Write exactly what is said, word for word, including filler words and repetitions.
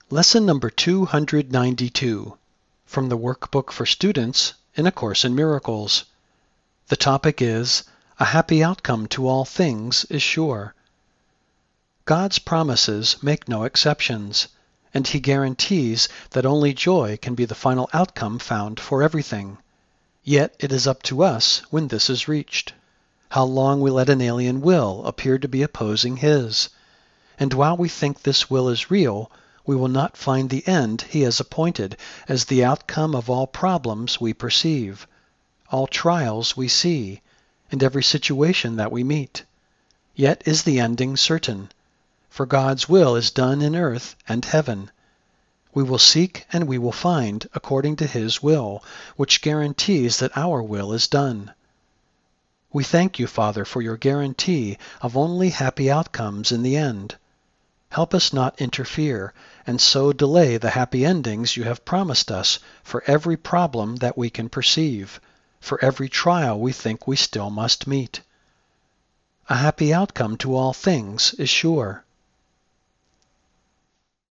Lesson number two hundred ninety-two from the Workbook for Students in A Course in Miracles. The topic is, A Happy Outcome to All Things is Sure. God's promises make no exceptions, and He guarantees that only joy can be the final outcome found for everything. Yet it is up to us when this is reached. How long we let an alien will appear to be opposing His. And while we think this will is real, we will not find the end He has appointed as the outcome of all problems we perceive, all trials we see, and every situation that we meet. Yet is the ending certain, for God's will is done in earth and heaven. We will seek and we will find according to His will, which guarantees that our will is done. We thank you, Father, for your guarantee of only happy outcomes in the end. Help us not interfere, and so delay the happy endings you have promised us for every problem that we can perceive, for every trial we think we still must meet. A happy outcome to all things is sure.